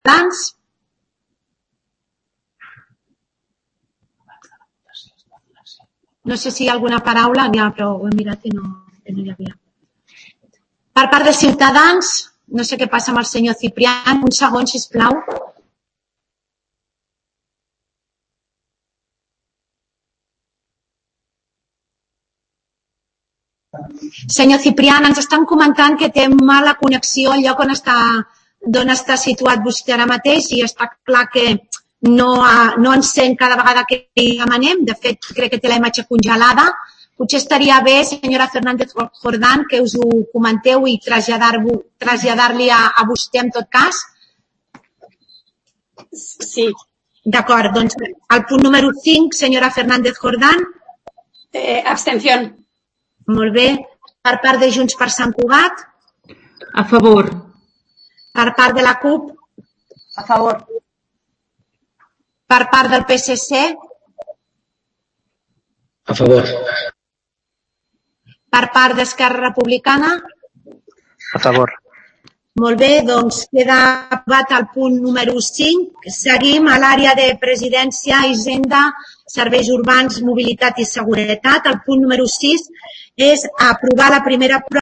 Ciutadans. No sé si hi ha alguna paraula, però ho he mirat i no hi havia. Per part de Ciutadans, no sé què passa amb el senyor Ciprián. Un segon, sisplau. Senyor Ciprián, ens estan comentant que té mala connexió al lloc d'on està situat vostè ara mateix i està clar que no ens sent cada vegada que hi demanem. De fet, crec que té la imatge congelada. Potser estaria bé, senyora Fernández Jordán, que us ho comenteu i traslladar-li a vostè en tot cas. Sí. D'acord, doncs el punt número 5, senyora Fernández Jordán. Abstención. Molt bé. Per part de Junts per Sant Cugat. A favor. Per part de la CUP. A favor. Per part del PSC. A favor. Per part d'Esquerra Republicana. A favor. Molt bé, doncs queda aprovat el punt número 5. Seguim a l'àrea de Presidència, Hisenda, Serveis Urbans, Mobilitat i Seguretat. El punt número 6 és aprovar la primera